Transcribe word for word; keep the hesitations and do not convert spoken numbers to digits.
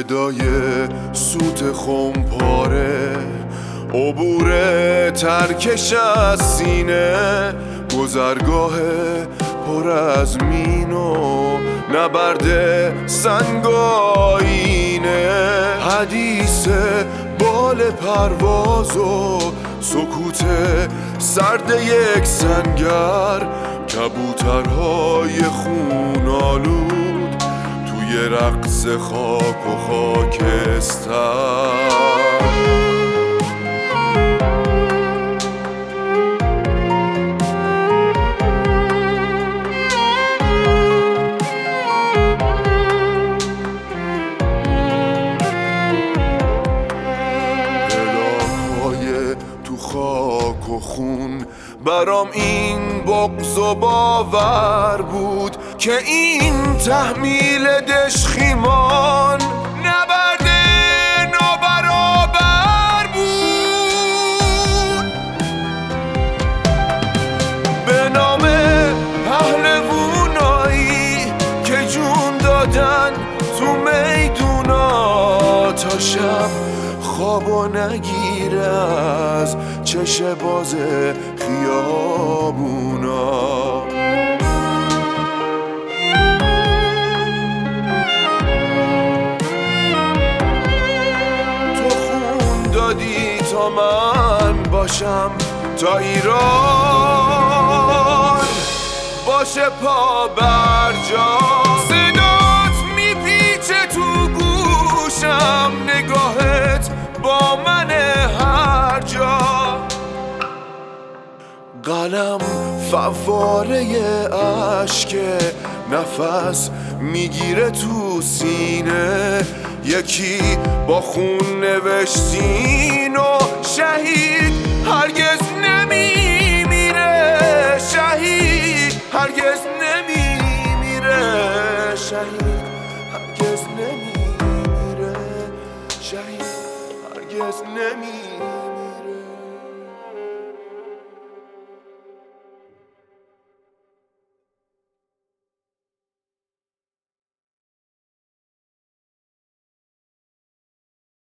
صدای سوت خمپاره، عبور ترکش از سینه، گذرگاه پر از مین و نبرد سنگ آینه، حدیث بال پرواز و سکوت سرد یک سنگر، کبوترهای خون آلود توی رقص خاک و خاکستر. خاک و خون برام این بغض و باور بود که این تحمیل دشخیمان نبرد نابرابر بود. به نام پهلوونایی که جون دادن تو میدونا، تا شب خوابو نگیر از چش باز خیابونا. تو خون دادی تا من باشم، تا ایران باشه پا برجا. صدات میپیچه تو گوشم، نگاهت با من هر جا. قلم فواره عشق، نفس میگیره تو سینه، یکی با خون نوشتین و شهید هرگز نمیمیره، شهید هرگز نمیمیره، شهید هرگز نمیمیره، شهید هرگز نمیمیره.